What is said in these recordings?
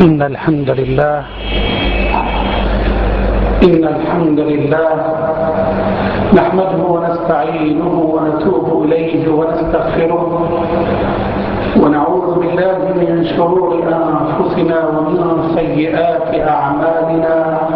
إن الحمد لله نحمده ونستعينه ونتوب إليه ونستغفره ونعوذ بالله من شرور أنفسنا ومن سيئات أعمالنا.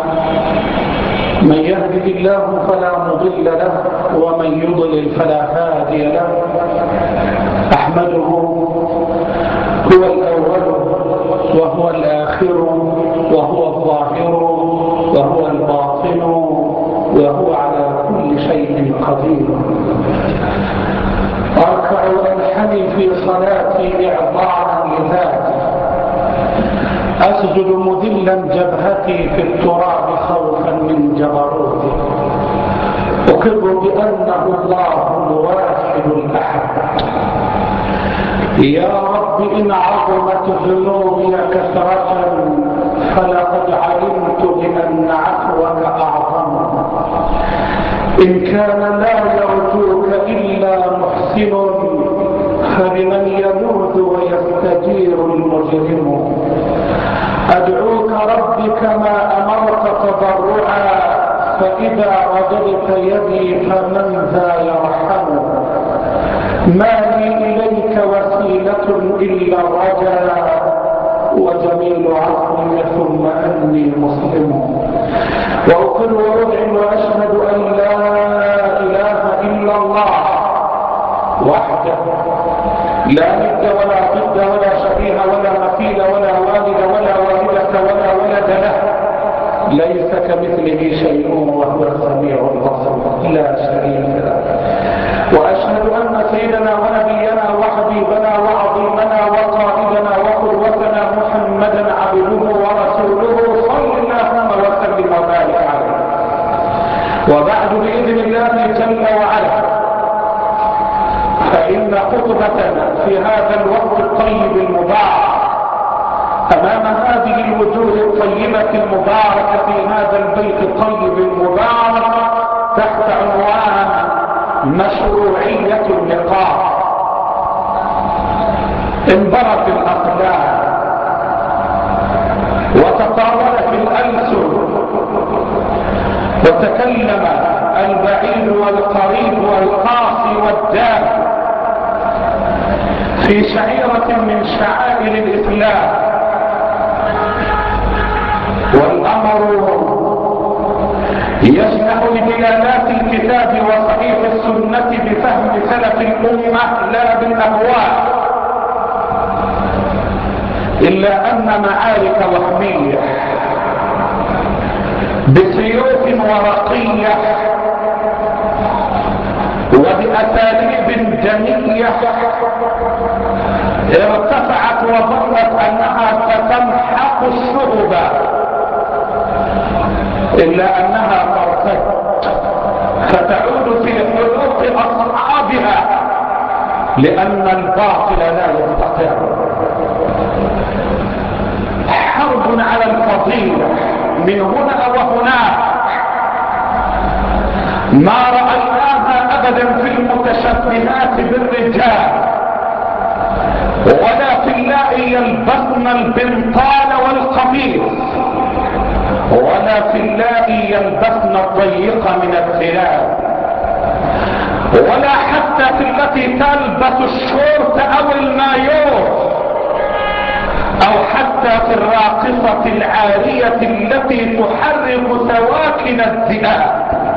من يهده الله فلا مضل له ومن يضلل فلا هادي له. أحمده هو الأول وهو الآخر وهو الظاهر وهو الباطن وهو على كل شيء قدير. أركع وأنحني في صلاتي إعظاما لذاته، أسجد مذلا جبهتي في التراب خوفا من جبروته. أقر بأنه الله الواحد الأحد. يا رب إن عظمت ذنوبي كثرة فلقد علمت بأن عفوك أعظم. إن كان لا يرجوك إلا محسن فبمن يلوذ ويستجير المجرم. أدعوك رب كما أمرت تضرعا، فإذا رددت يدي فمن ذا يرحم. ما لي إليك وسيلة إلا الرجاء، وجميل عفوك ثم أني مسلم. وأقر وأدعي وأشهد أن لا إله إلا الله وحده لا ند ولا ضد ولا شبيه ولا مثيل ولا والد ولا والدة ولا ولد له، ليس كمثله شيء وهو السميع البصير لا شريك له. وأشهد أن سيدنا ونبينا وحبيبنا وعظيمنا وقائدنا وقدوتنا محمدا عبده ورسوله صلى الله وسلم وبارك عليه. وبعد بإذن الله جل وعلا، فإن خطبتنا في هذا الوقت الطيب المبارك أمام هذه الوجوه الطيبة المباركة في هذا البيت الطيب المبارك تحت عنوان مشروعية اللقاء. انبرت الأقلام وتطاولت الألسن وتكلم البعيد والقريب والقاصي والدافع في شعيرة من شعائر الإسلام، والأمر يشنع لدلالات الكتاب وصحيح السنة بفهم سلف الأمة لا بالأهواء، إلا أن معارك وهمية بسيوف ورقية وبأساليب دمية ارتفعت وظنت أنها ستمحق الشهب، إلا أنها ترتد فتعود في حلوق أصحابها، لأن الباطل لا يستقر. حرب على الفضيلة من هنا وهناك ما رأيناها أبدا في المتشبهات بالرجال، ولا في اللائي يلبسن البنطال والقميص، ولا في اللائي يلبسن الضيق من الثياب، ولا حتى في التي تلبس الشورت أو المايو، أو حتى في الراقصة العارية التي تحرك سواكن الذئاب.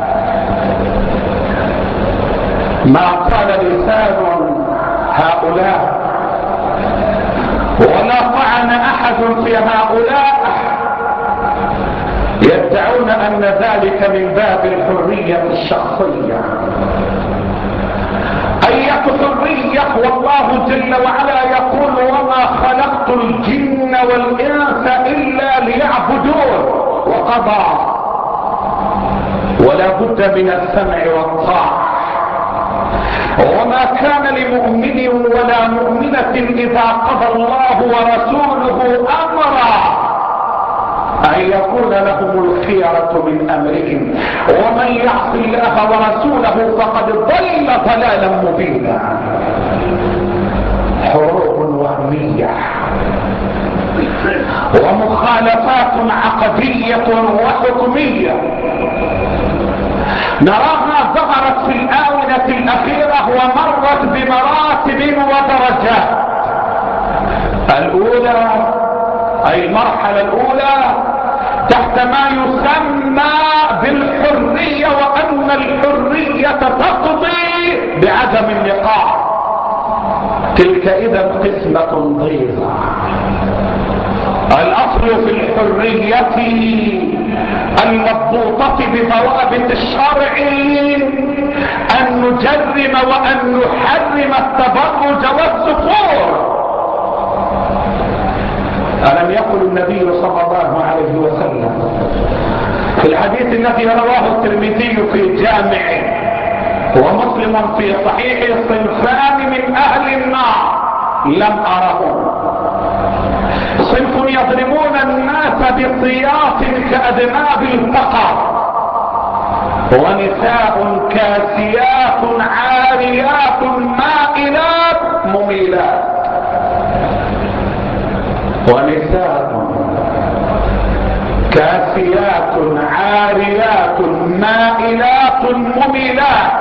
ما قال لسان هؤلاء ولا طعن أحد في هؤلاء يدعون أن ذلك من باب الحرية الشخصية. أية حرية؟ والله جل وعلا يقول: وما خلقت الجن والإنس إلا ليعبدون. وقضى ولا بد من السمع والطاعة. وما كان لمؤمن ولا مؤمنة إذا قضى الله ورسوله أمرا أن يكون لهم الخيرة من أمرهم، ومن يعص الله ورسوله فقد ضل ضلالا مبينا. حروب وهمية ومطالبة عقدية وحكمية نراها ظهرت في الآونة الأخيرة ومرت بمراتب ودرجات. الأولى أي المرحلة الأولى تحت ما يسمى بالحرية، وأن الحرية تقضي بعدم النقاح. تلك إذا قسمة ضيقة. الأصل في الحرية المضبوطة بضوابط الشرع أن نجرم وأن نحرم التبرج والسفور. ألم يقل النبي صلى الله عليه وسلم في الحديث الذي رواه الترمذي في جامعه ومسلم في صحيحه: صنفان من أهل النار لم أرهم، صنف يضربون الناس بسياط كأذناب البقر، ونساء كاسيات عاريات مائلات مميلات. ونساء كاسيات عاريات مائلات مميلات.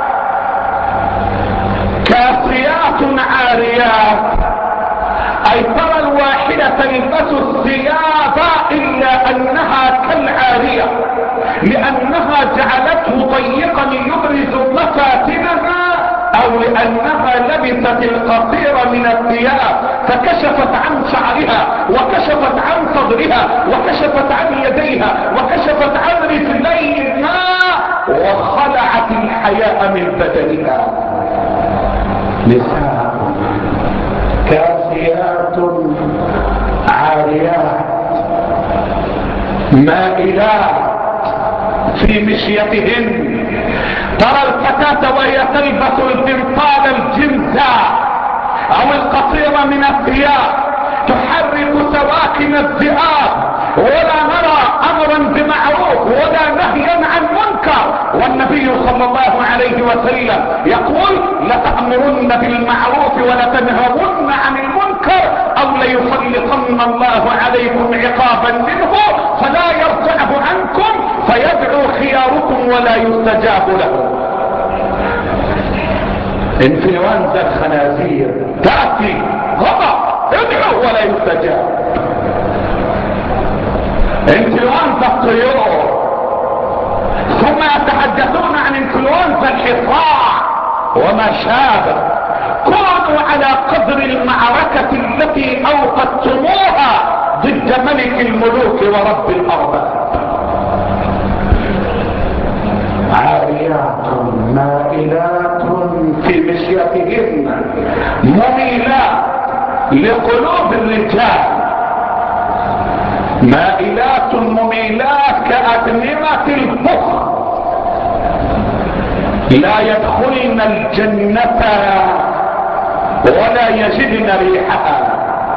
كاسيات عاريات أي ترى الواحدة تلبس الثياب إلا أنها كالعارية، لأنها جعلته ضيقا يبرز مفاتنها، أو لأنها لبست القصير من الثياب فكشفت عن شعرها وكشفت عن صدرها وكشفت عن يديها وكشفت عن رجليها وخلعت الحياء من بدنها. نساء كاسيات عاريات مائلات في مشيتهن. ترى الفتاة وهي تلبس البنطال الجنزاء او القصير من الثياب تحرك سواكن الذئاب، ولا نرى امرا بمعروف ولا نهيا عن منكر. والنبي صلى الله عليه وسلم يقول: لتأمرن بالمعروف ولتنهون عن المنكر او ليسلطن الله عليكم عقابا منه فلا يرجعه عنكم فيدعو خياركم ولا يستجاب له. انفلونزا الخنازير تأتي غضب ادعو ولا يستجاب. انفلونزا الطيور، ثم يتحدثون عن انفلونزا الحصاع وما شابه. كونوا على قدر المعركة التي اوقدتموها ضد ملك الملوك ورب الارباب. عاريات مائلات في مشيتهن مميلات لقلوب الرجال، مائلات مميلات كأتممة البخر، لا يدخلن الجنة ولا يجدن ريحها،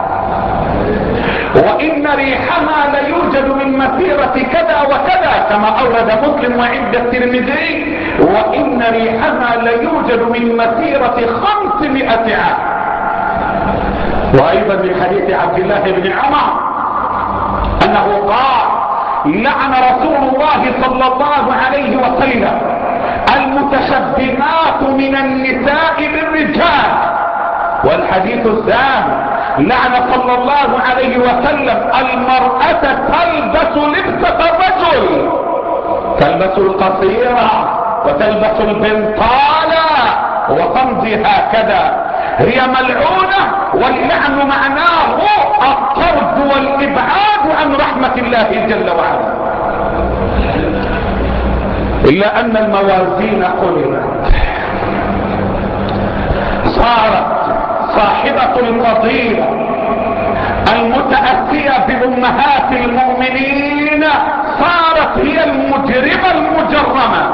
وإن ريحها ليوجد من مسيرة كذا وكذا كما أورد مسلم وعند الترمذي، وإن ريحها ليوجد من مسيرة 500 عام. وأيضا من حديث عبد الله بن عمر أنه قال: لعن رسول الله صلى الله عليه وسلم المتشبهات من النساء بالرجال. والحديث الثاني: لعن صلى الله عليه وسلم المرأة تلبس لبسة الرجل، تلبس القصيرة وتلبس البنطالة وتمضي هكذا، هي ملعونة. واللعن معناه الطرد والإبعاد عن رحمة الله جل وعلا. إلا أن الموازين قلبت، صارت صاحبة الفضيلة المتأتية بأمهات المؤمنين صارت هي المجرمة المجرمة،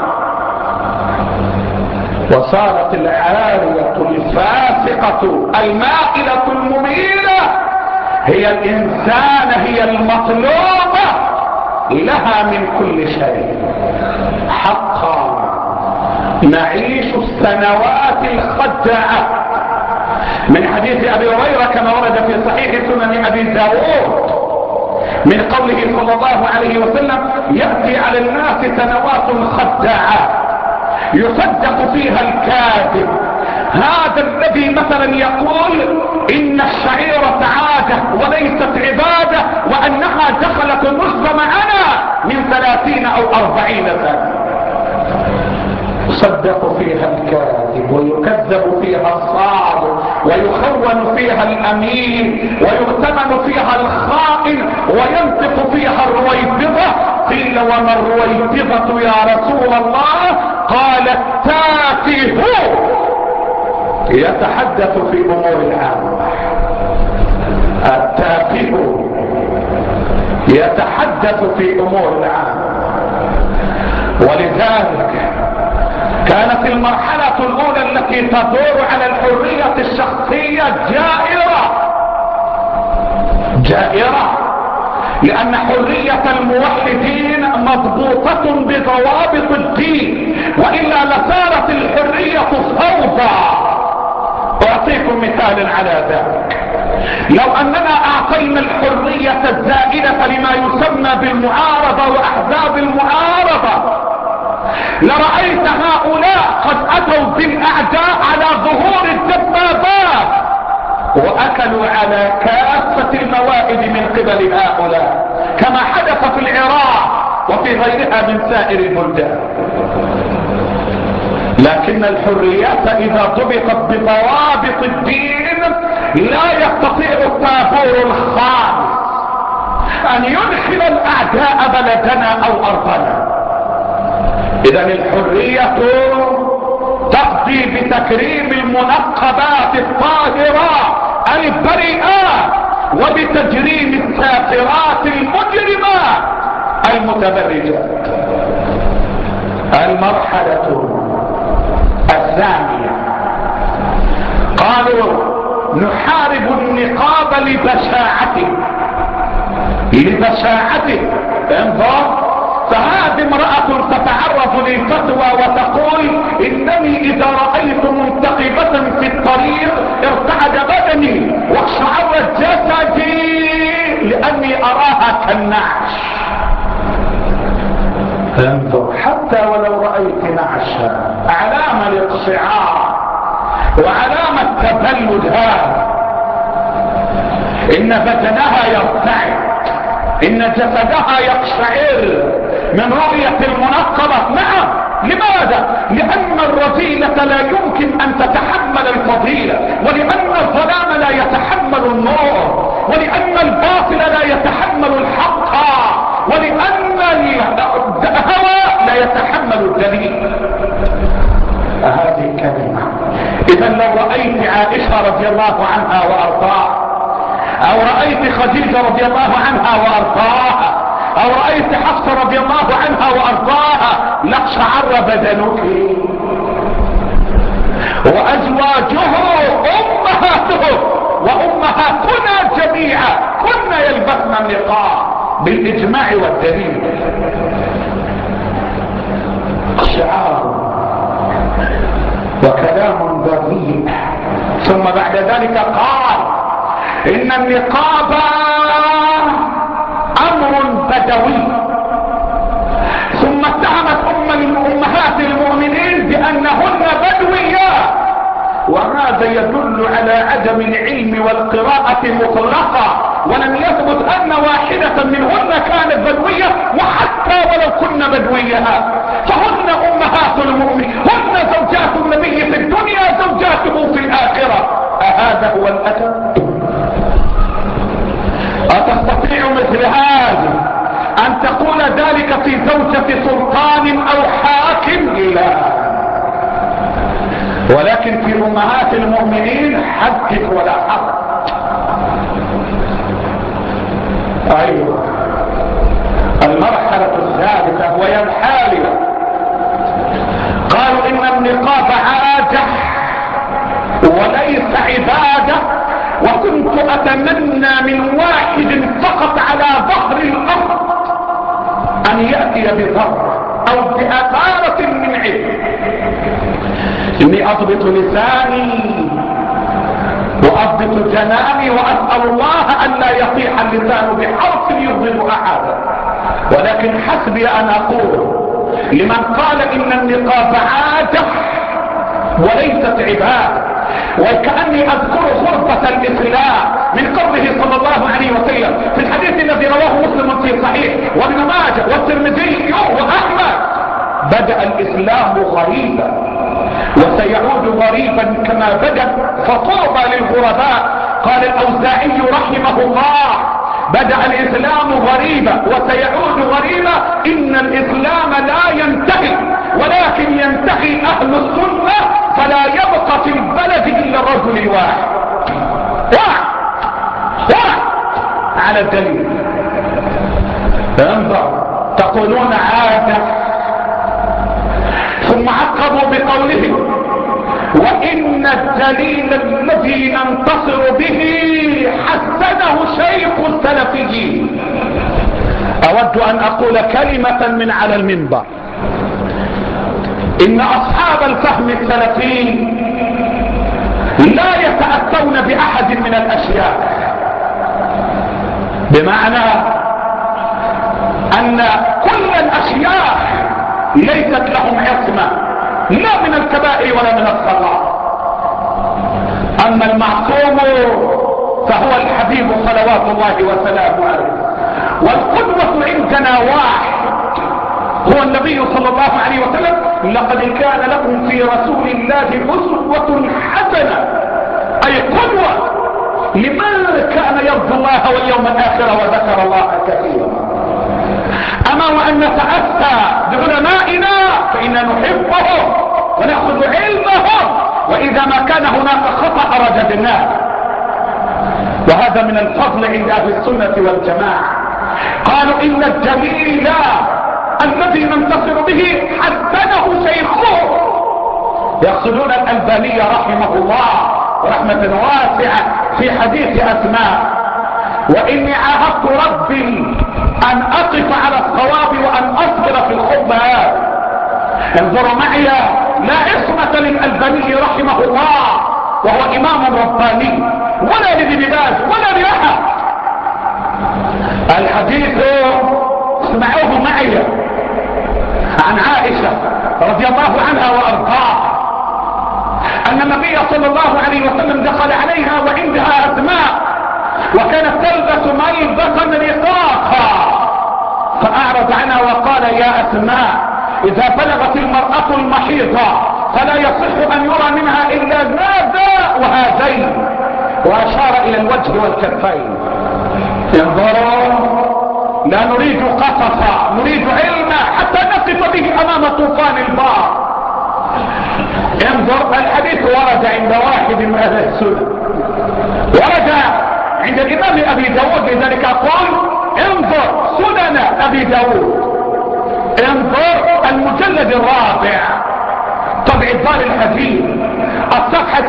وصارت العارية الفاسقة المائلة المميلة هي الإنسان، هي المطلوبة لها من كل شيء. حقا نعيش السنوات الخداعة. من حديث أبي هريرة كما ورد في صحيح سنن أبي داود من قوله صلى الله عليه وسلم: يأتي على الناس سنوات خداعات يصدق فيها الكاذب. هذا الذي مثلا يقول إن الشعيرة عادة وليست عبادة، وأنها دخلت مجتمعنا من 30 أو 40 سنة، يصدق فيها الكاذب ويكذب فيها الصادق ويخون فيها الأمين ويؤتمن فيها الخائن وينطق فيها الرويبضة. قيل: وما الرويبضة يا رسول الله؟ قال: التافه يتحدث في أمور العامة. التافه يتحدث في أمور العامة. ولذلك كانت المرحلة الأولى التي تدور على الحرية الشخصية جائرة، لأن حرية الموحدين مضبوطة بضوابط الدين، وإلا لصارت الحرية فوضى. أعطيكم مثال على ذلك. لو أننا أعطينا الحرية الزائدة لما يسمى بالمعارضة وأحزاب المعارضة، لرأيت هؤلاء قد أتوا بالأعداء على ظهور الدبابات وأكلوا على كافة الموائد من قبل هؤلاء، كما حدث في العراق وفي غيرها من سائر البلدان. لكن الحريات إذا ضبطت بضوابط الدين لا يستطيع الطابور الخامس أن يدخل الأعداء بلدنا أو أرضنا. إذن الحرية تقضي بتكريم المنقبات الطاهرات البريئات وبتجريم السافرات المجرمات المتبرجات. المرحلة الثانية قالوا: نحارب النقاب لبشاعته. انظر، فهذه امرأة تتعرض للفتوى وتقول: إنني إذا رأيت منتقبة في الطريق ارتعد بدني واقشعرت جسدي لأني أراها كالنعش. انظر، حتى ولو رأيت نعشا علامة الاقشعار وعلامة تبلد هذا، إن بدنها يرتعد، إن جسدها يقشعر من رؤية المنقبة. نعم، لماذا؟ لأن الرذيلة لا يمكن أن تتحمل الفضيلة، ولأن الظلام لا يتحمل النور، ولأن الباطل لا يتحمل الحق، ولأن الهوى لا يتحمل الدليل. هذه كلمة. إذا لو رأيت عائشة رضي الله عنها وأرضاها، أو رأيت خديجة رضي الله عنها وأرضاها، أو رأيت حفصة رضي الله عنها وأرضاها، لاقشعر بدنك. وأزواجه أمهاته وأمهاتنا جميعا كنا يلبسن النقاب بالإجماع والدليل. شعار وكلام بذيء. ثم بعد ذلك قال: إن النقاب أمر بدوي. ثم اتهمت أمهات المؤمنين بأنهن بدويات، وهذا يدل على عدم العلم والقراءة مطلقة، ولم يثبت أن واحدة منهن كانت بدوية، وحتى ولو كن بدويات فهن أمهات المؤمنين، هن زوجات النبي في الدنيا، زوجاته في الآخرة. أهذا هو الأدب؟ أتستطيع مثل هذا أن تقول ذلك في زوجة سلطان أو حاكم؟ لا. ولكن في أمهات المؤمنين حدث ولا حرج. أيوة. المرحلة الثالثة وهي الحالية، قالوا إن النقاب عادة وليس عبادة، وكنت أتمنى من واحد فقط على ظهر الأرض أن يأتي بذرة أو بأثارة من علم، إني أضبط لساني واضبط جناني واسأل الله ان لا يطيح اللسان بحرف يضل احدا. ولكن حسبي ان اقول لمن قال ان النقاب عادة وليست عبادة، وكأني اذكر غربة الاسلام من قوله صلى الله عليه وسلم في الحديث الذي رواه مسلم في صحيح وابن ماجه والترمذي واحمد: بدأ الاسلام غريبا وسيعود غريبا كما بدأ، فطوبى للغرباء. قال الاوزاعي رحمه الله: بدأ الاسلام غريبا وسيعود غريبا، ان الاسلام لا ينتهي ولكن ينتهي اهل السنة، فلا يبقى في البلد الا الرجل الواحد. واحد على الدليل. انظر، تقولون عادة، ثم عقبوا بقولهم: وإن الدليل الذي ننتصر به حسنه شيخ السلفيين. أود أن أقول كلمة من على المنبر: إن أصحاب الفهم السلفي لا يتأتون بأحد من الأشياء، بمعنى أن كل الأشياء ليست لهم عصمة، لا من الكبائر ولا من الصغائر. أما المعصوم فهو الحبيب صلوات الله وسلامه عليه، والقدوة عندنا واحد هو النبي صلى الله عليه وسلم: لقد كان لكم في رسول الله أسوة حسنة، أي قدوة لمن كان يرجو الله واليوم الآخر وذكر الله كثيرا. أما وأن نتأسى بعلمائنا فإننا نحبهم ونأخذ علمهم، وإذا ما كان هناك خطأ رددناه، وهذا من الفضل عند أهل السنة والجماعة. قالوا إن الدليل الذي ننتصر به حسنه شيخه، يقصدون الألباني رحمه الله رحمة واسعة في حديث أسماء: وإني عاهدت ربي أن أقف على الصواب وأن أصبر في الخطبة. انظروا معي، لا عصمة للألباني رحمه الله وهو إمام رباني، ولا لابن باز ولا لأحد. الحديث اسمعوه معي عن عائشة رضي الله عنها وأرضاها أن النبي صلى الله عليه وسلم دخل عليها وعندها أسماء، وكانت تلبس ملبسا رقاقا، فأعرض عنها وقال: يا أسماء، إذا بلغت المرأة المحيضة فلا يصح أن يرى منها إلا هذا وهذين، وأشار إلى الوجه والكفين. انظروا، لا نريد قصصا، نريد علما حتى نقف به أمام طوفان البحر. انظر، الحديث ورد عند واحد من أهل السنة، ورد عند الإمام أبي داود، لذلك أقول انظر سنن أبي داود، انظر المجلد الرابع طبع دار الحديث الصفحة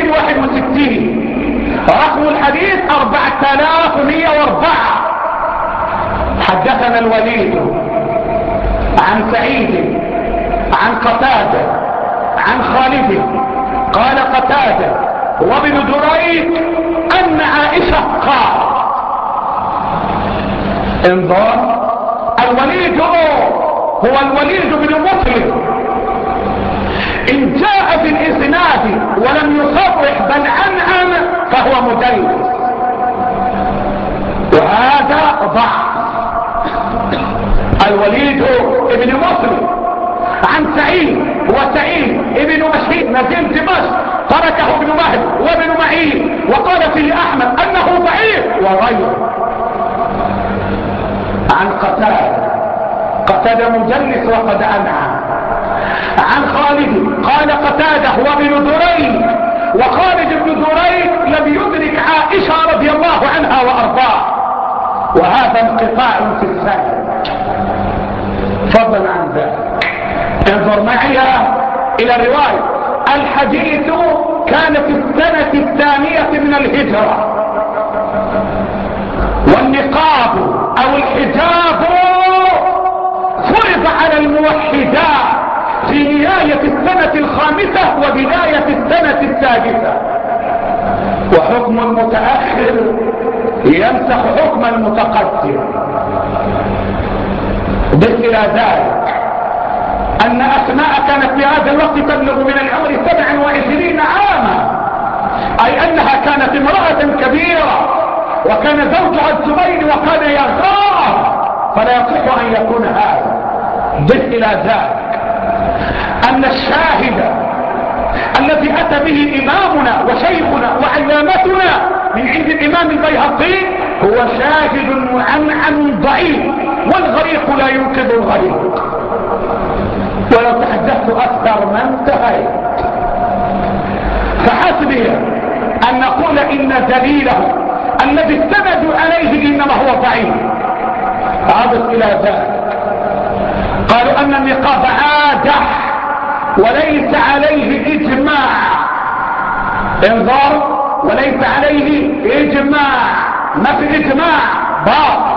6061 رقم الحديث 4104. حدثنا الوليد عن سعيد عن قتادة عن خالد قال قتادة وابن دريد أن عائشة قال. انظر، الوليد هو الوليد بن مسلم، إن جاء في الإسناد ولم يصرح بل عنعن فهو مدلس، وهذا ضعف. الوليد ابن مسلم عن سعيد، وسعيد ابن مشهيد نزيل دمشق تركه ابن مهدي وابن معين، وقال فيه أحمد أنه ضعيف وغيره. عن قتادة مجلس وقد أنعى. عن خالد قال قتادة وابن دريد، وخالد بن دريد لم يدرك عائشة رضي الله عنها وأرضاه، وهذا انقطاع في السنة. فضلا عن ذلك انظر معي إلى الرواية. الحديث كان في السنة 2 من الهجرة، والنقاب أو الحجاب فرض على الموحدات في نهاية السنة 5 وبداية السنة 6. وحكم المتأخر ينسخ حكم المتقدم. ضف إلى ذلك أن أسماء كانت في هذا الوقت تبلغ من العمر 27 عاما، أي أنها كانت امرأة كبيرة، وكان زوجها الزبير وكان يغار، فلا يصح أن يكون هذا. ضف إلى ذلك أن الشاهد الذي أتى به إمامنا وشيخنا وعلامتنا من عند الإمام البيهقي هو شاهد معنعن ضعيف، والغريق لا ينقذ الغريق. ولو تحدثت أكثر ما انتهيت، فحسبي أن نقول إن دليله الذي استندوا عليه إنما هو ضعيف. عادت إلى ذلك قالوا أن النقاب عادة وليس عليه إجماع، انظر، وليس عليه إجماع، ما في إجماع باطل،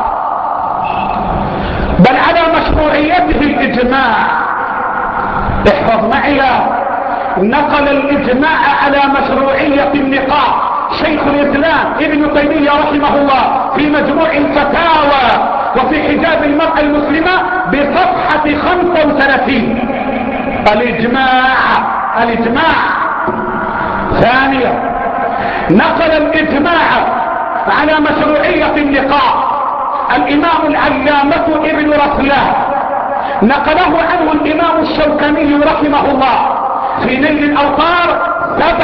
بل على مشروعيته الإجماع. احفظ معي، نقل الإجماع على مشروعية النقاب شيخ الإسلام ابن تيمية رحمه الله في مجموع الفتاوى وفي حجاب المرأة المسلمة بصفحة 35. الإجماع. ثانيا، نقل الإجماع على مشروعية النقاب الإمام العلامة ابن رسلان، نقله عنه الإمام الشوكاني رحمه الله في نيل الأوطار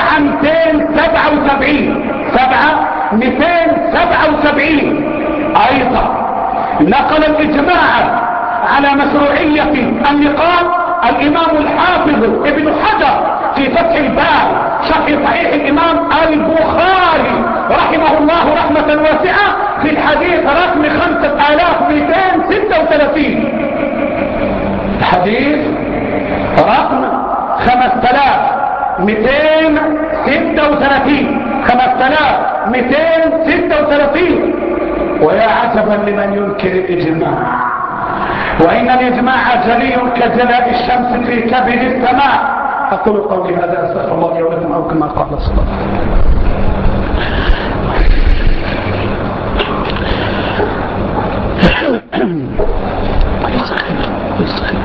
7,277. أيضا نقل الإجماع على مشروعية النقاب الإمام الحافظ ابن حجر في فتح الباري شرح صحيح الإمام البخاري رحمه الله رحمة واسعة في الحديث رقم 5236. الحديث رقم 5236. ويا عجبا لمن ينكر الإجماع، وإن الإجماع جلي كجلاء الشمس في كبد السماء. أقول قولي هذا، أستغفر الله لي ولكم، أو كما قال صلى الله عليه وسلم.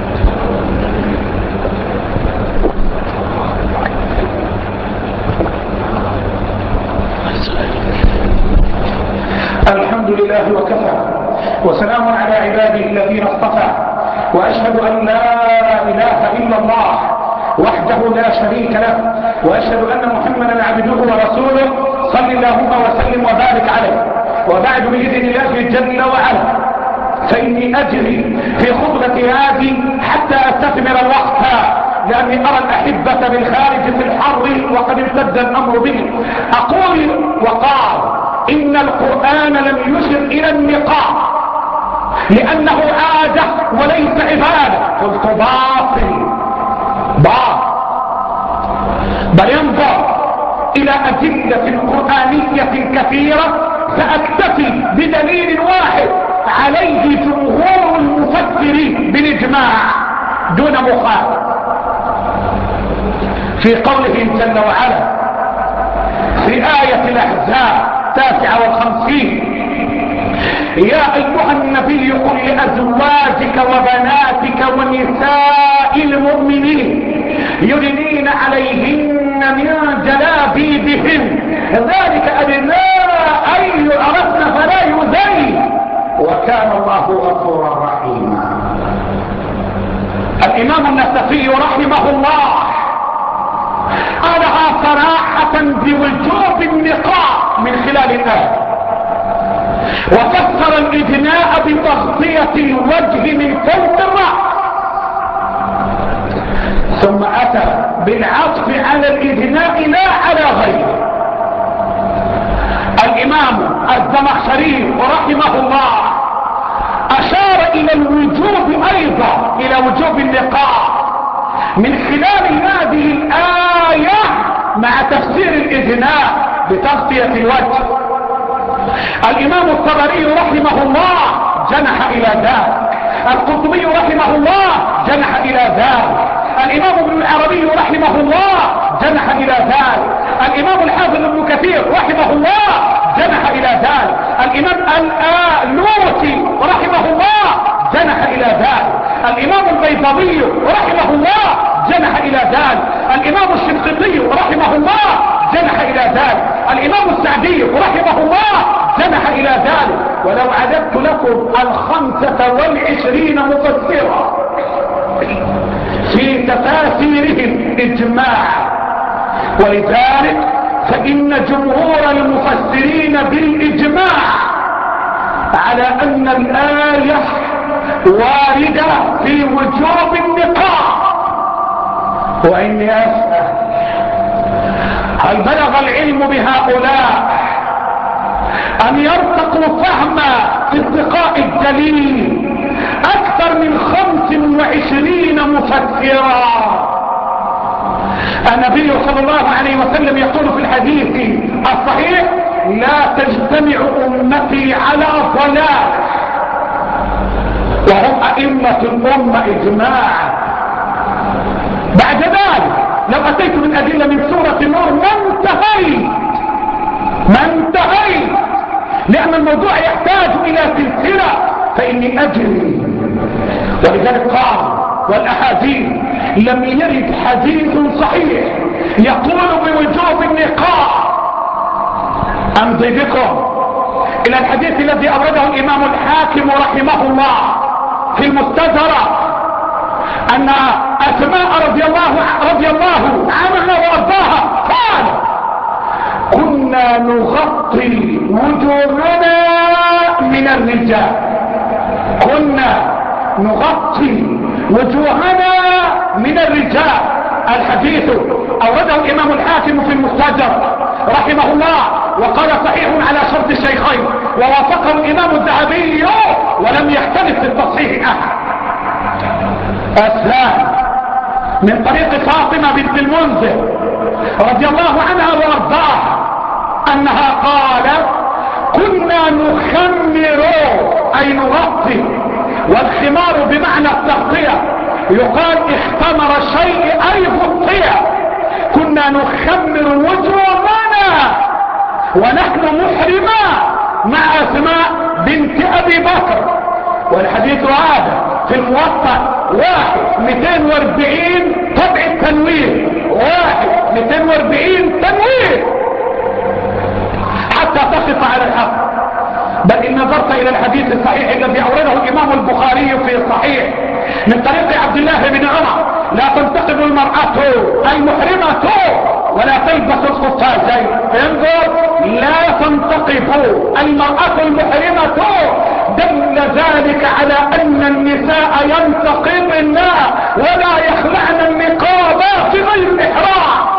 الحمد لله وكفى، وسلام على عباده الذين اصطفى، وأشهد أن لا إله إلا الله وحده لا شريك له، وأشهد أن محمدا عبده ورسوله، صل اللهم وسلم وبارك عليه. وبعد، بإذن الله جل وعلا، فإني أجري في خطبة هذه حتى أستثمر الوقت، لأني أرى الأحبة بالخارج في الحر وقد امتد الأمر به. أقول وقال إن القرآن لم يشر إلى النقاب لأنه عادة وليس عبادة. قلت باطل، بل ينظر إلى أدلة قرآنية كثيرة، سأكتفي بدليل واحد عليه جمهور المفسرين بالإجماع دون مخالف، في قوله جل وعلا في آية الأحزاب 59: يا أيها النبي قل لأزواجك وبناتك ونساء المؤمنين يدنين عليهن من جلابيبهن ذلك أدنى أن يعرفن فلا يؤذين وكان الله غفورا رحيما. الإمام النسفي رحمه الله قالها صراحة بوجوب النقاب من خلال الآية، وفسر الإجناء بتغطية الوجه من فوق الرأس، ثم أتى بالعطف على الإجناء لا على غيره. الإمام الزمخشري رحمه الله أشار إلى الوجوب أيضا، إلى وجوب النقاب من خلال هذه الآية مع تفسير الإجناء بتغطية الوجه. الإمام الطبري رحمه الله جنح إلى ذلك، القرطبي رحمه الله جنح إلى ذلك، الامام ابن العربي رحمه الله جنح الى ذلك، الامام الحافظ ابن كثير رحمه الله جنح الى ذلك، الامام الآلوسي رحمه الله جنح الى ذلك، الامام البيضاوي رحمه الله جنح الى ذلك، الامام الشنقيطي رحمه الله جنح الى ذلك، الامام السعدي رحمه الله جنح الى ذلك. ولو عددت لكم 25 مفسرا في تفاسيرهم اجماعا، ولذلك فإن جمهور المفسرين بالإجماع على أن الآية واردة في وجوب النقاح. وإني أسأل، هل بلغ العلم بهؤلاء أن يرتقوا فهما في اتقاء الدليل أكثر من 25 مفسرا؟ النبي صلى الله عليه وسلم يقول في الحديث الصحيح: لا تجتمع أمتي على ضلال، وهم أئمة الأمة إجماعا. بعد ذلك لو أتيت من أدلة من سورة النور ما انتهيت، لأن الموضوع يحتاج إلى سلسلة، فإني أجري. ولذلك قال: والأحاديث لم يرد حديث صحيح يقول بوجوب النقاح. أمضي بكم إلى الحديث الذي أورده الإمام الحاكم رحمه الله في المستدرك، أن أسماء رضي الله عنها وأرضاها قال: كنا نغطي وجوهنا من الرجال، كنا نغطي وجوهنا من الرجال. الحديث أورده الإمام الحاكم في المستدرك رحمه الله، وقال: صحيح على شرط الشيخين، ووافقه الإمام الذهبي ولم يختلف في التصحيح أحد. أسلام من طريق فاطمة بنت المنذر رضي الله عنها وارضاها أنها قالت: كنا نخمر أي نغطي، والخمار بمعنى التغطية، يقال اختمر الشيء أي غطية. كنا نخمر وجوهنا ونحن محرما مع أسماء بنت أبي بكر. والحديث هذا في الموطأ 1/240 طبع التنوير، 1/240 تنوير حتى تقف على الحق. بل إن نظرت إلى الحديث الصحيح الذي أورده الإمام البخاري في الصحيح من طريق عبد الله بن عمر: لا تنتقب المرأة المحرمة ولا تلبس القفازين. انظر: لا تنتقب المرأة المحرمة، دل ذلك على أن النساء ينتقبن ولا يخلعن النقاب في غير الإحرام،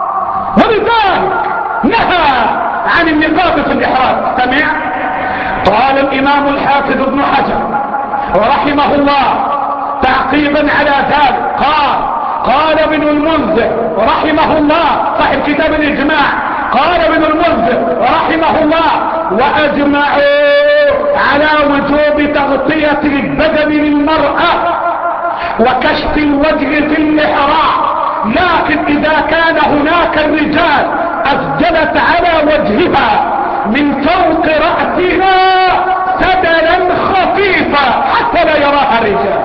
ولذلك نهى عن النقاب في الإحرام. سمع؟ قال الإمام الحافظ ابن حجر رحمه الله تعقيبا على ذلك، قال ابن المنذر رحمه الله صاحب كتاب الإجماع، قال ابن المنذر رحمه الله: وأجمعوا على وجوب تغطية البدن للمرأة وكشف الوجه في الإحرام، لكن إذا كان هناك الرجال أسجلت على وجهها من فوق رأسها سدلا خفيفا حتى لا يراها الرجال،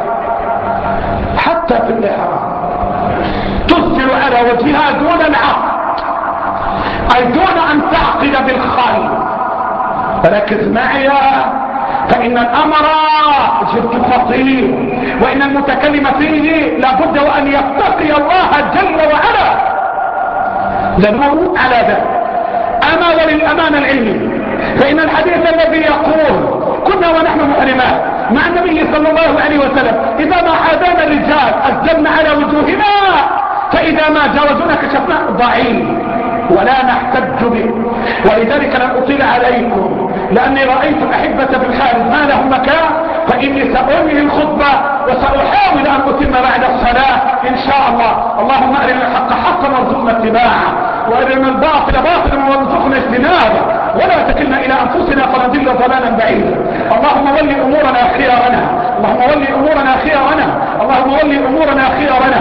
حتى في الإحرام تسجل على وجهها دون العقد، أي دون أن تعقد بالخال. ركز معي فإن الأمر جد خطير، وإن المتكلم فيه لابد وأن يتقي الله جل وعلا. لنمر على ذلك. أما وللأمانة العلمي، فإن الحديث الذي يقول: كنا ونحن محرمات مع النبي صلى الله عليه وسلم، إذا ما حاذانا الرجال أسجلنا على وجوهنا، فإذا ما جاوزونا كشفنا، ضعيف ولا نحتج به. ولذلك لن أطيل عليكم، لأني رأيت الأحبة في الخارج ما لهم مكان، فإني سأنهي الخطبة وسأحاول أن أتم بعد الصلاة إن شاء الله. اللهم أرنا الحق حقا وارزقنا اتباعه، وأرنا الباطل باطلا وارزقنا اجتنابه، ولا تكلنا إلى أنفسنا فنضل ضلالا بعيدا. اللهم ول أمورنا خيارنا، اللهم ول أمورنا خيارنا، اللهم ول أمورنا خيارنا.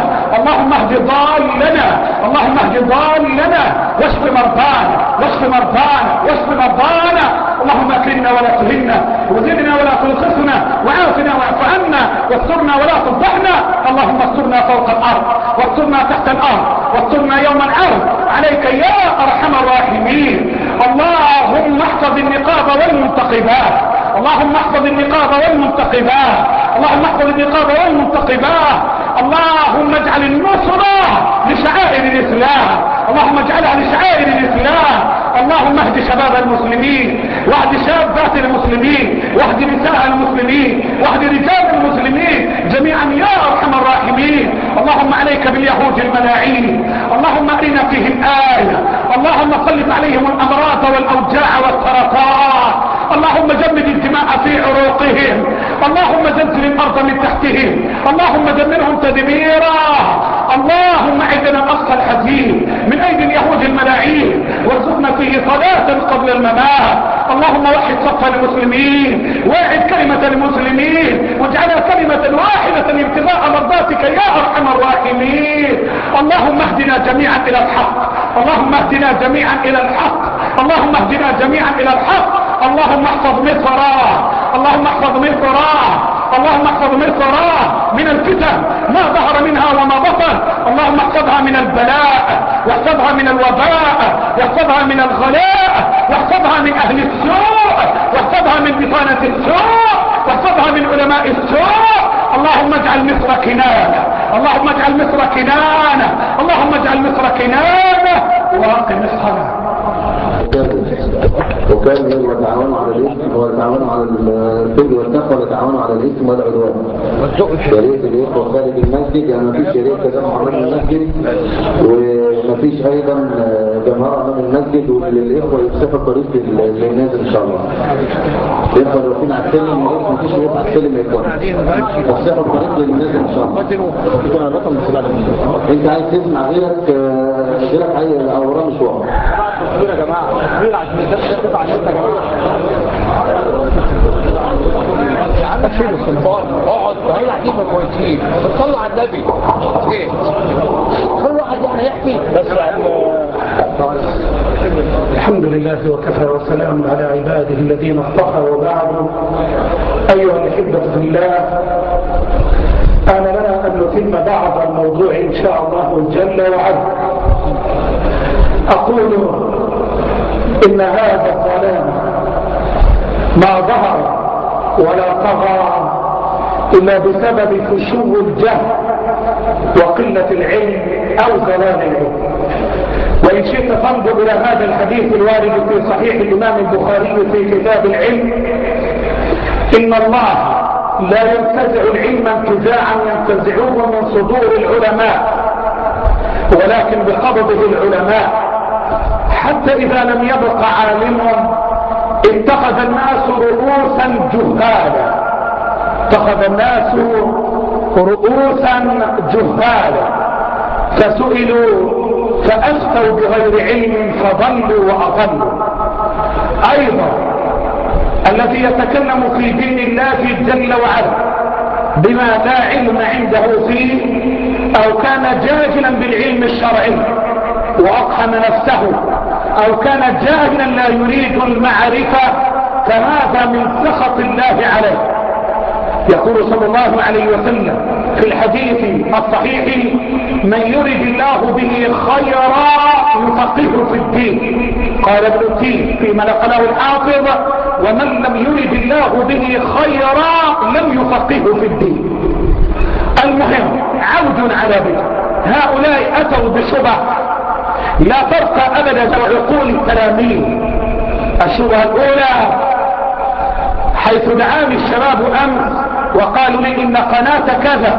اللهم اهد ضالنا، اللهم اهد ضالنا، واشف مرضانا واشف مرضانا واشف مرضانا. اللهم اكرمنا ولا تهنا، وزدنا ولا تنقصنا، وعافنا واعف عنا، واسترنا ولا تفضحنا. اللهم استرنا فوق الارض، واسترنا تحت الارض، واسترنا يوم العرض عليك يا ارحم الراحمين. اللهم احفظ النقاب والمنتقبات، اللهم احفظ النقاب والمنتقبات، اللهم احفظ النقاب والمنتقبات. اللهم اجعل النصرة لشعائر الاسلام، اللهم اجعلها لشعائر الاسلام. اللهم اهد شباب المسلمين، واهد شابات المسلمين، واهد نساء المسلمين، واهد رجال المسلمين جميعا يا ارحم الراحمين. اللهم عليك باليهود الملاعين، اللهم ارنا فيهم آية، اللهم سلط عليهم الامراض والاوجاع والسرطان. اللهم جمد الدماء في عروقهم، اللهم زلزل الارض من تحتهم، اللهم دمرهم تدميرا. اللهم اعدنا الاقصى الحزين من ايدي اليهود الملاعين، وارزقنا فيه صلاة قبل الممات. اللهم وحد صف المسلمين، واعد كلمة المسلمين، واجعلها كلمة واحدة ابتغاء مرضاتك يا ارحم الراحمين. اللهم اهدنا جميعا الى الحق، اللهم اهدنا جميعا الى الحق، اللهم اهدنا جميعا الى الحق. اللهم احفظ مصر، اللهم احفظ مصر، اللهم احفظ مصر من الفتن ما ظهر منها وما بطن. اللهم احفظها من البلاء، واحفظها من الوباء، واحفظها من الغلاء، واحفظها من اهل السوء، واحفظها من بطانة السوء، واحفظها من علماء السوء. اللهم اجعل مصر كنانة، اللهم اجعل مصر كنانة، اللهم اجعل مصر كنانة. واقم الصلاة. وكان يتعاونوا على الاثم ويتعاونوا على البر والتقوى ويتعاونوا على الاثم والعدوان. شريعه الاخوه خارج المسجد، يعني مفيش شريعه تجمع امام المسجد، ومفيش ايضا جماعه امام المسجد، وللاخوه يفتحوا الطريق للناس ان شاء الله. الاخوه اللي واقفين على السلم مفيش وقف على السلم يا اخوان، يفتحوا الطريق للناس ان شاء الله. انت عايز تسمع غيرك عايز الاورام مش واقف يا جماعه، عشان الناس تطلع على النت يا جماعه. يا عم شيل السلطان، اقعد وهي عجيبه كويسين، بتصلوا على النبي. ايه؟ كل واحد يعني يحكي بس. الحمد لله وكفى وسلام على عباده الذين اصطفى، وبعد. ايها الاحبه في الله، آن لنا ان نتم بعض الموضوع ان شاء الله جل وعلا. اقول إن هذا الظلام ما ظهر ولا طغى إلا بسبب فشو الجهل وقلة العلم أو زلال العلم. وإن شئت تنظر إلى هذا الحديث الوارد في صحيح الإمام البخاري في كتاب العلم: إن الله لا ينتزع العلم انتزاعا ينتزعوه من صدور العلماء، ولكن بقبضه العلماء، حتى إذا لم يبق عالم اتخذ الناس رؤوسا جهالا، اتخذ الناس رؤوسا جهالا، فسئلوا فأفتوا بغير علم فضلوا وأضلوا. أيضا الذي يتكلم في دين الله جل وعلا بما لا علم عنده فيه، أو كان جاهلا بالعلم الشرعي وأقحم نفسه، أو كان جاهلا لا يريد المعرفة، فهذا من سخط الله عليه. يقول صلى الله عليه وسلم في الحديث الصحيح: من يرد الله به خيرا يفقهه في الدين. قال ابن التين فيما نقله الحافظ: ومن لم يرد الله به خيرا لم يفقهه في الدين. المهم، عود على بيت هؤلاء أتوا بشبه لا فرق أبدا بعقول التلاميذ. الشبهة الأولى: حيث دعاني الشباب أمس وقالوا لي إن قناة كذا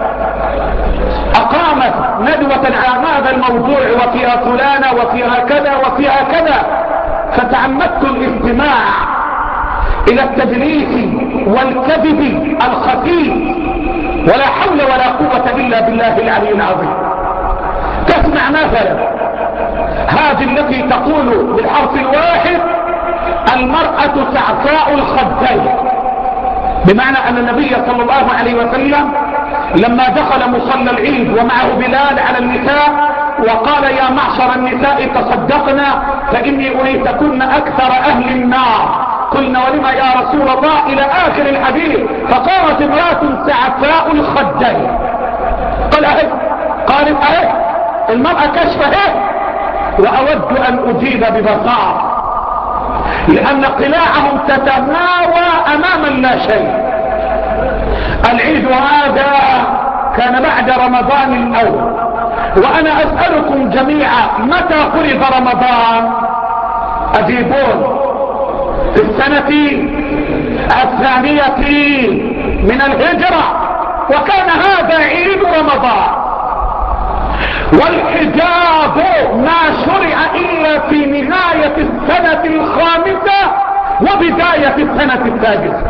أقامت ندوة عن هذا الموضوع وفيها فلانة وفيها كذا وفيها كذا، فتعمدت الاستماع إلى التدليس والكذب الخفي، ولا حول ولا قوة إلا بالله العلي العظيم. تسمع مثلا هذه التي تقول بالحرف الواحد: المرأة تعفاء الخدين، بمعنى أن النبي صلى الله عليه وسلم لما دخل مصلى العيد ومعه بلال على النساء وقال يا معشر النساء تصدقنا فإني أريتكن أكثر أهل النار. قلنا ولما يا رسول الله إلى آخر الحديث. فقامت امرأة سعفاء الخدين قال أهي، قالت أهي المرأة كشفة أهي. وأود أن أجيب ببساطة لأن قلاعهم تتماوى أماما لا شيء. العيد هذا كان بعد رمضان الأول، وأنا أسألكم جميعا متى فرض رمضان؟ أجيبون. في السنة الثانية من الهجرة، وكان هذا عيد رمضان. والحجاب ما شرع إلا في نهاية السنة الخامسة وبداية السنة السادسة.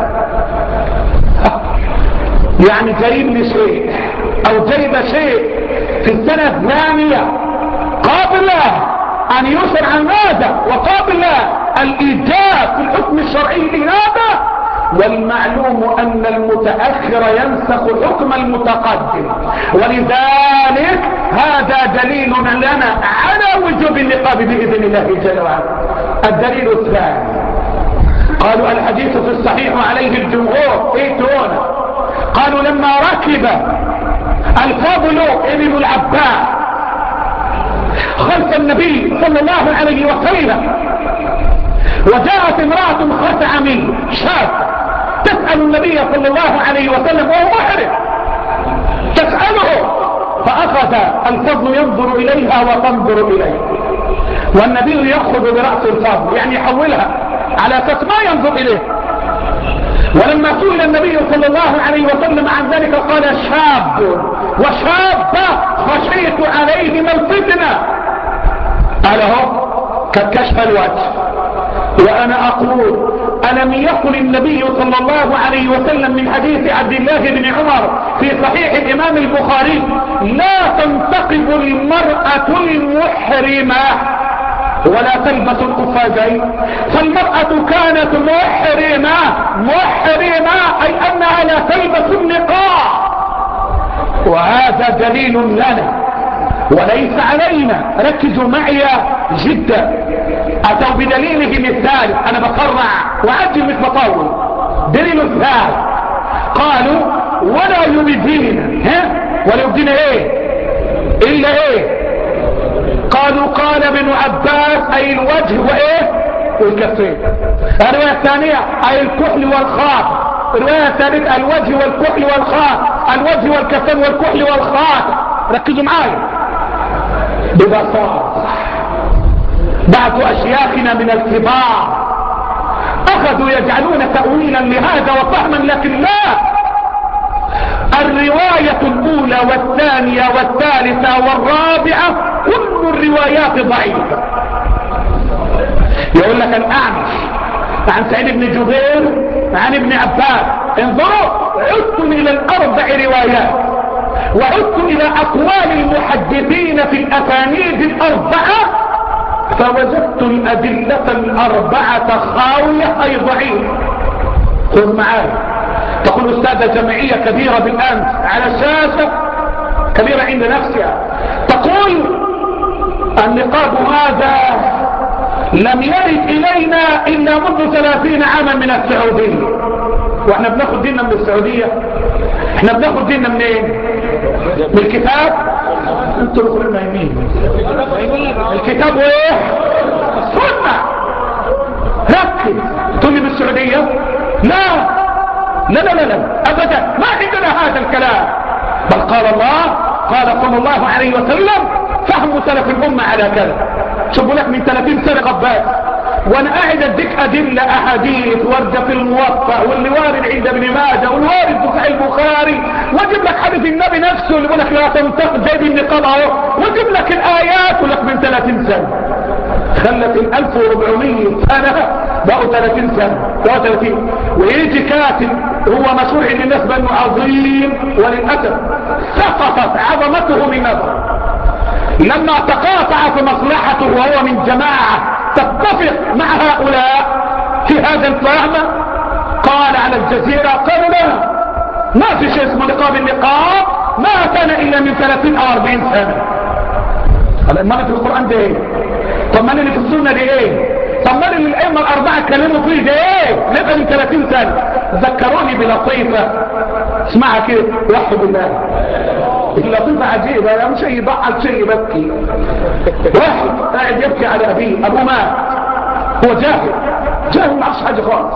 يعني جايب شيء أو جايب شيء في السنة الثانية قابل أن يشرع ماذا وقابل الإيجاب في الحكم الشرعي لهذا. والمعلوم أن المتأخر ينسخ حكم المتقدم، ولذلك هذا دليل لنا على وجوب النقاب بإذن الله جل وعلا. الدليل الثاني قالوا الحديث في الصحيح عليه الجمهور ايتون. قالوا لما ركب الفضل ابن العباس خلف النبي صلى الله عليه وسلم، وجاءت امرأة خشعة منه شاب تسأل النبي صلى الله عليه وسلم وهو محرم، تسأله، فأخذ الفضل ينظر إليها وتنظر إليه، والنبي يأخذ برأس الفضل يعني يحولها على أساس ما ينظر إليه. ولما سئل النبي صلى الله عليه وسلم عن ذلك قال شاب وشابة خشيت عليهما الفتنة. قال هو ككشف الوجه. وأنا أقول ألم يقل النبي صلى الله عليه وسلم من حديث عبد الله بن عمر في صحيح الإمام البخاري لا تنتقب المرأة المحرمة ولا تلبس القفازين؟ فالمرأة كانت محرمة أي أنها لا تلبس النقاب، وهذا دليل لنا وليس علينا. ركزوا معي جدا. أتوا بدليلهم الثالث، أنا بسرع وعجل مش بطول. دليل الثالث قالوا ولا يبدين ولا يبدين ايه إلا ايه؟ قالوا قال ابن عباس أي الوجه وإيه والكفين. الرواية الثانية أي الكحل والخاط. الرواية الثالثة الوجه والكحل والخاط، الوجه والكفين والكحل والخاط. ركزوا معايا ببساطة. بعض أشياخنا من الكبار أخذوا يجعلون تأويلا لهذا وفهما، لكن لا. الرواية الأولى والثانية والثالثة والرابعة كل الروايات ضعيفة. يقول لك الأعمش عن سعيد بن جبير عن ابن عباس. انظروا، عدت إلى الأربع روايات وعدت إلى أقوال المحدثين في الأسانيد الأربعة فوجدت الأدلة الأربعة خاوية أي ضعيفة. خذ معايا. تقول أستاذة جمعية كبيرة بالأمس على الشاشة، كبيرة عند نفسها، تقول النقاب هذا لم يرد إلينا إلا منذ 30 عاما من السعودية. واحنا بناخد ديننا من السعودية؟ احنا بناخد ديننا من ايه؟ من الكتاب. انتوا الاخرين نايمين. الكتاب وايه؟ السنة. ركز. تقول لي بالسعودية؟ لا لا لا لا ابدا، ما عندنا هذا الكلام. بل قال الله، قال صلى الله عليه وسلم فهم سلف الامة على كذا. شوفوا لك من 30 سنة قبال وانا قاعد اديك ادلة احاديث وارده في الموطأ واللي وارد عند ابن ماجه والوارد في صحيح البخاري، واجيب لك حديث النبي نفسه اللي يقول لك لا تنتقد جايب النقاب اهو، واجيب لك الايات ولك من 30 سنة. خلت ال 1400 سنة بقوا 30 سنة 33. ويجي كاتب هو مشهور عند الناس بانه عظيم، وللاسف سقطت عظمته من نظر لما تقاطعت مصلحته وهو من جماعة تتفق مع هؤلاء في هذا الفهم. قال على الجزيرة قالوا لا ما في شيء اسمه نقاب. النقاب ما كان الا من 30 او 40 سنة. ما في القرآن ده ايه؟ طب ما اللي في السنة دي ايه؟ طب ما اللي الائمة الاربعة اتكلموا فيه ده ايه؟ نبقى من 30 سنة. ذكروني بلطيفة اسمعها كده، وحي بالله. اللطيفة عجيبة، يا مش يضحك شيء يبكي. واحد قاعد يبكي على ابيه، ابوه مات، هو جاهل ما عرفش حاجة خالص.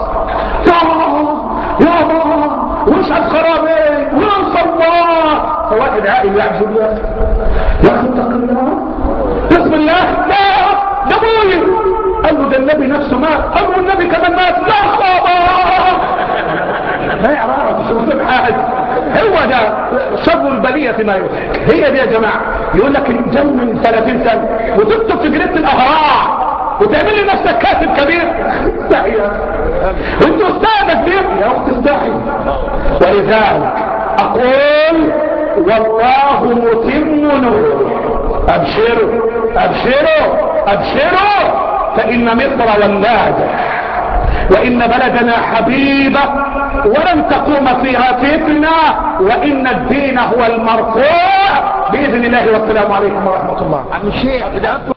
يا الله وش الخراب ايه وينصر الله. فواحد عائل يعبد الله، يا اخي اتق الله بسم الله. لا ده ابوي. قال له ده النبي نفسه مات. قال له النبي كمان مات. لا خبر ما يعرف شو حاجه. هو ده شر البلية ما يوحك. هي دي يا جماعة. يقول لك الجو من 30 سنة وتكتب في جريدة الاهرام وتعمل لي نفسك كاتب كبير. استحي وانت استاذ كبير يا اخت استحي. ولذلك اقول والله متم نوره. ابشروا ابشروا ابشروا فان مصر ولادة وان بلدنا حبيبة ولن تقوم فيها فتنة وان الدين هو المرفوع باذن الله. والسلام عليكم ورحمة الله.